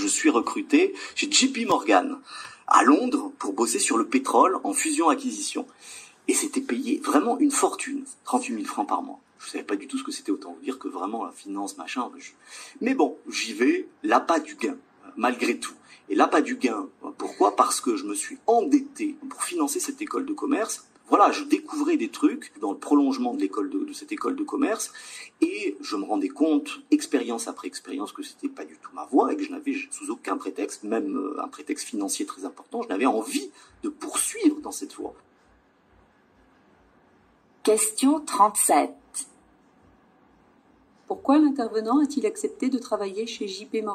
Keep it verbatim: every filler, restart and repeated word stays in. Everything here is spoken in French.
je suis recruté chez J P Morgan à Londres pour bosser sur le pétrole en fusion-acquisition. Et c'était payé vraiment une fortune, trente-huit mille francs par mois. Je savais pas du tout ce que c'était, autant vous dire que vraiment la finance, machin. Je... Mais bon, j'y vais, l'appât du gain, malgré tout. Et l'appât du gain, pourquoi? Parce que je me suis endetté pour financer cette école de commerce. Voilà, je découvrais des trucs dans le prolongement de l'école de, de cette école de commerce et je me rendais compte, expérience après expérience, que c'était pas du tout ma voie et que je n'avais sous aucun prétexte, même un prétexte financier très important, je n'avais envie de poursuivre dans cette voie. Question trente-sept. Pourquoi l'intervenant a-t-il accepté de travailler chez J P Morgan ?